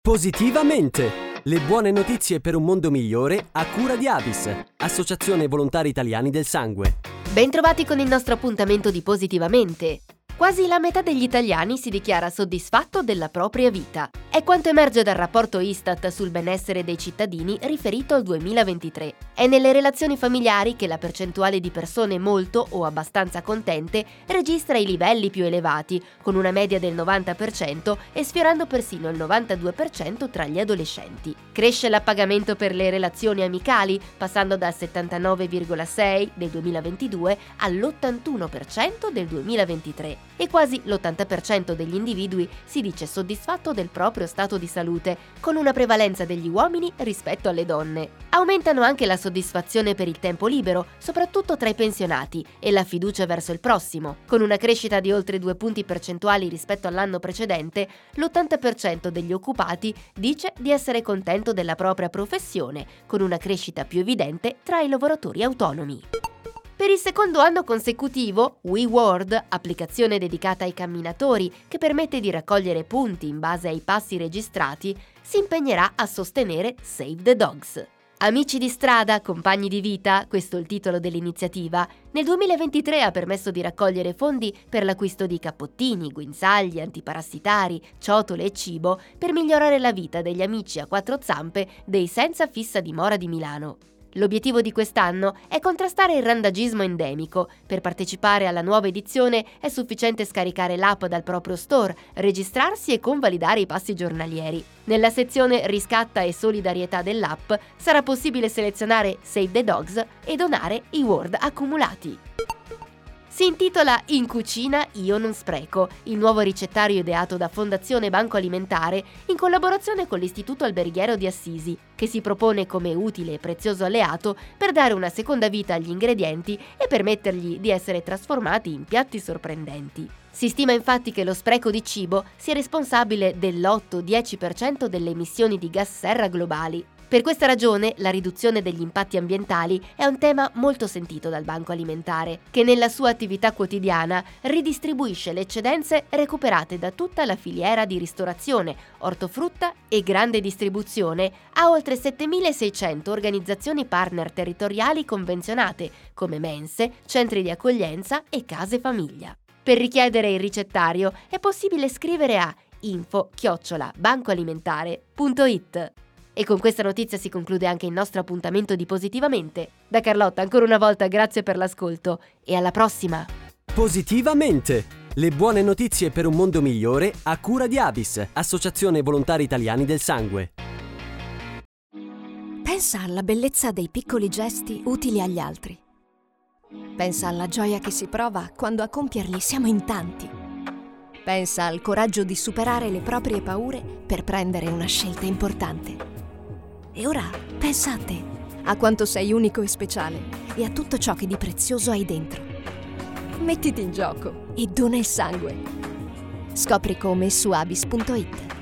Positivamente! Le buone notizie per un mondo migliore a cura di Avis, Associazione Volontari Italiani del Sangue. Bentrovati con il nostro appuntamento di Positivamente. Quasi la metà degli italiani si dichiara soddisfatto della propria vita. È quanto emerge dal rapporto Istat sul benessere dei cittadini riferito al 2023. È nelle relazioni familiari che la percentuale di persone molto o abbastanza contente registra i livelli più elevati, con una media del 90% e sfiorando persino il 92% tra gli adolescenti. Cresce l'appagamento per le relazioni amicali, passando dal 79,6% del 2022 all'81% del 2023. E quasi l'80% degli individui si dice soddisfatto del proprio stato di salute, con una prevalenza degli uomini rispetto alle donne. Aumentano anche la soddisfazione per il tempo libero, soprattutto tra i pensionati, e la fiducia verso il prossimo. Con una crescita di oltre 2 punti percentuali rispetto all'anno precedente, l'80% degli occupati dice di essere contento della propria professione, con una crescita più evidente tra i lavoratori autonomi. Per il secondo anno consecutivo, WeWord, applicazione dedicata ai camminatori che permette di raccogliere punti in base ai passi registrati, si impegnerà a sostenere Save the Dogs. Amici di strada, compagni di vita, questo è il titolo dell'iniziativa, nel 2023 ha permesso di raccogliere fondi per l'acquisto di cappottini, guinzagli, antiparassitari, ciotole e cibo per migliorare la vita degli amici a quattro zampe dei senza fissa dimora di Milano. L'obiettivo di quest'anno è contrastare il randagismo endemico. Per partecipare alla nuova edizione è sufficiente scaricare l'app dal proprio store, registrarsi e convalidare i passi giornalieri. Nella sezione Riscatta e solidarietà dell'app sarà possibile selezionare Save the Dogs e donare i Word accumulati. Si intitola In cucina io non spreco, il nuovo ricettario ideato da Fondazione Banco Alimentare in collaborazione con l'Istituto Alberghiero di Assisi, che si propone come utile e prezioso alleato per dare una seconda vita agli ingredienti e permettergli di essere trasformati in piatti sorprendenti. Si stima infatti che lo spreco di cibo sia responsabile dell'8-10% delle emissioni di gas serra globali. Per questa ragione, la riduzione degli impatti ambientali è un tema molto sentito dal Banco Alimentare, che nella sua attività quotidiana ridistribuisce le eccedenze recuperate da tutta la filiera di ristorazione, ortofrutta e grande distribuzione a oltre 7.600 organizzazioni partner territoriali convenzionate, come mense, centri di accoglienza e case famiglia. Per richiedere il ricettario è possibile scrivere a info@bancoalimentare.it. E con questa notizia si conclude anche il nostro appuntamento di Positivamente. Da Carlotta ancora una volta grazie per l'ascolto e alla prossima! Positivamente! Le buone notizie per un mondo migliore a cura di Avis, Associazione Volontari Italiani del Sangue. Pensa alla bellezza dei piccoli gesti utili agli altri. Pensa alla gioia che si prova quando a compierli siamo in tanti. Pensa al coraggio di superare le proprie paure per prendere una scelta importante. E ora pensa a te, a quanto sei unico e speciale e a tutto ciò che di prezioso hai dentro. Mettiti in gioco e dona il sangue. Scopri come su abis.it.